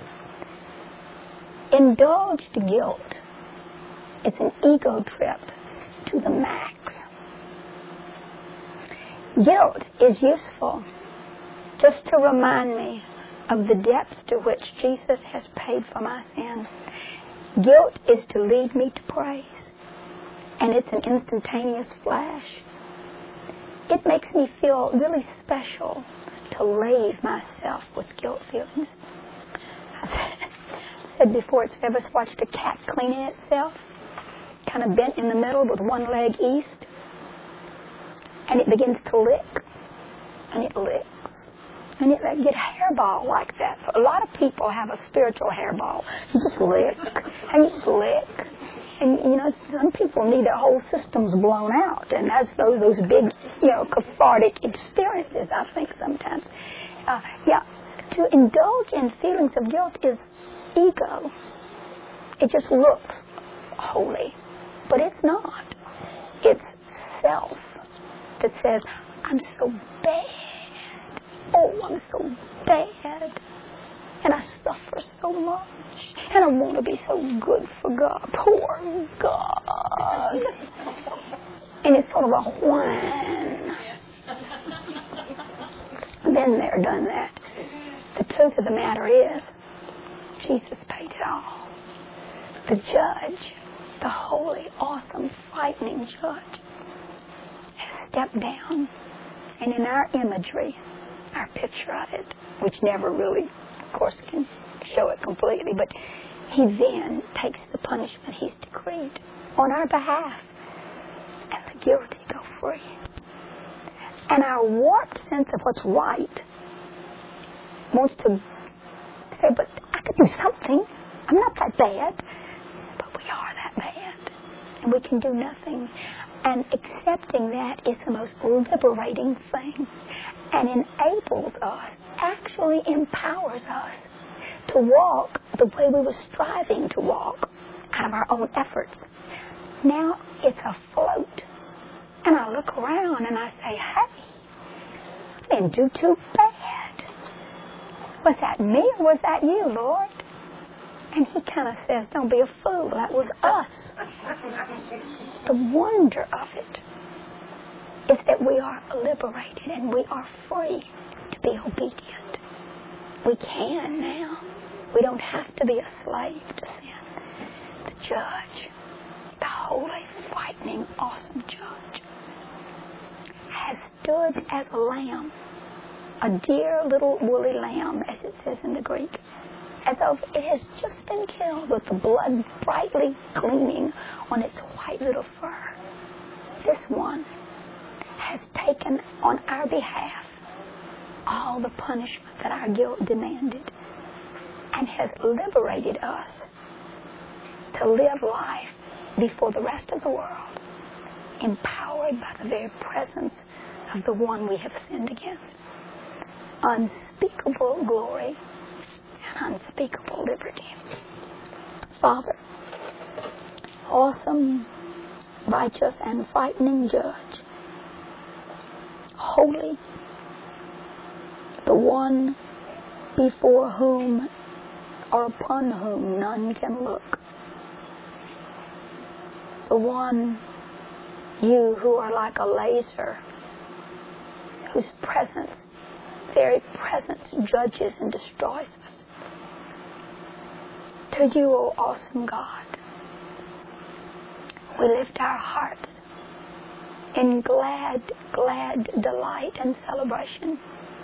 Indulged guilt. It's an ego trip to the max. Guilt is useful just to remind me of the depths to which Jesus has paid for my sin. Guilt is to lead me to praise, and it's an instantaneous flash. It makes me feel really special to lave myself with guilt feelings. I said before, it's ever watched a cat cleaning itself, kind of bent in the middle with one leg east, and it begins to lick, and it licks, and it get a hairball like that. A lot of people have a spiritual hairball. You just lick, and you just lick. And, some people need their whole systems blown out, and that's those big, cathartic experiences, I think, sometimes. To indulge in feelings of guilt is ego. It just looks holy, but it's not. It's self that says, I'm so bad. Oh, I'm so bad. And I suffer so much. And I want to be so good for God. Poor God. And it's sort of a whine. Been there, done that. The truth of the matter is, Jesus paid it all. The judge, the holy, awesome, frightening judge, has stepped down. And in our imagery, our picture of it, which never really, of course, can show it completely, but he then takes the punishment he's decreed on our behalf, and the guilty go free. And our warped sense of what's right wants to say, but I could do something. I'm not that bad. But we are that bad. And we can do nothing. And accepting that is the most liberating thing. And enables us, actually empowers us to walk the way we were striving to walk out of our own efforts. Now it's afloat. And I look around and I say, hey, I didn't do too bad. Was that me or was that you, Lord? And he kind of says, don't be a fool. That was us. The wonder of it is that we are liberated and we are free to be obedient. We can now. We don't have to be a slave to sin. The judge, the holy, frightening, awesome judge, has stood as a lamb, a dear little woolly lamb, as it says in the Greek, as though it has just been killed with the blood brightly gleaming on its white little fur. This one has taken on our behalf all the punishment that our guilt demanded and has liberated us to live life before the rest of the world, empowered by the very presence of the one we have sinned against. Unspeakable glory and unspeakable liberty. Father, awesome, righteous, and frightening judge, holy, the one before whom or upon whom none can look, the one, you who are like a laser, whose presence, very presence, judges and destroys us. To you, O awesome God, we lift our hearts in glad delight and celebration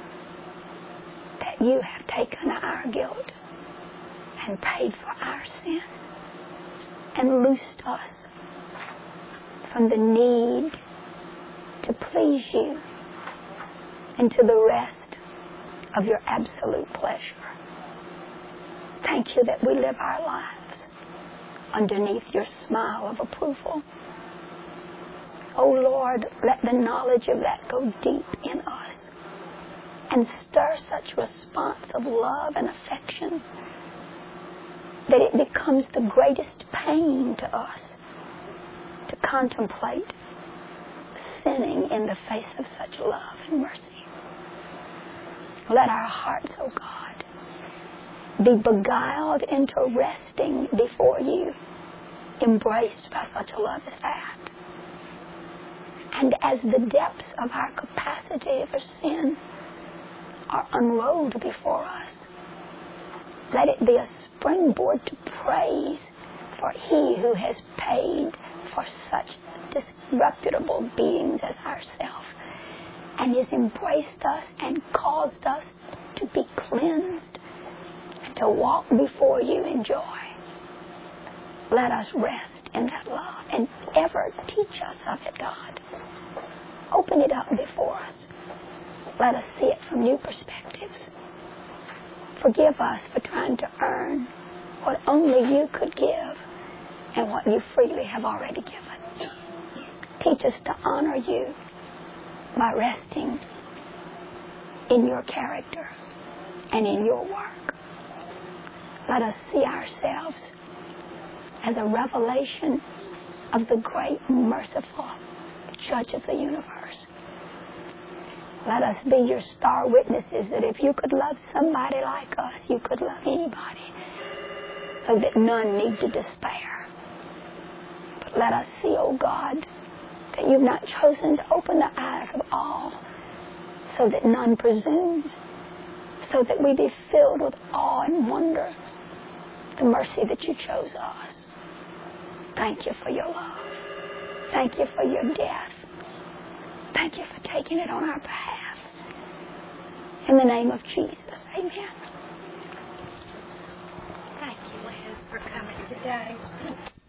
that you have taken our guilt and paid for our sin and loosed us from the need to please you into the rest of your absolute pleasure. Thank you that we live our lives underneath your smile of approval. Oh Lord, let the knowledge of that go deep in us and stir such response of love and affection that it becomes the greatest pain to us to contemplate sinning in the face of such love and mercy. Let our hearts, oh God, be beguiled into resting before you, embraced by such a love as that. And as the depths of our capacity for sin are unrolled before us, let it be a springboard to praise for he who has paid for such disreputable beings as ourselves, and has embraced us and caused us to be cleansed and to walk before you in joy. Let us rest in that love and ever teach us of it, God. Open it up before us. Let us see it from new perspectives. Forgive us for trying to earn what only you could give and what you freely have already given. Teach us to honor you by resting in your character and in your work. Let us see ourselves as a revelation of the great, merciful Judge of the universe. Let us be your star witnesses that if you could love somebody like us, you could love anybody, so that none need to despair. But let us see, oh God, that you've not chosen to open the eyes of all, so that none presume, so that we be filled with awe and wonder, the mercy that you chose us. Thank you for your love. Thank you for your death. Thank you for taking it on our behalf. In the name of Jesus, amen. Thank you, Liz, for coming today.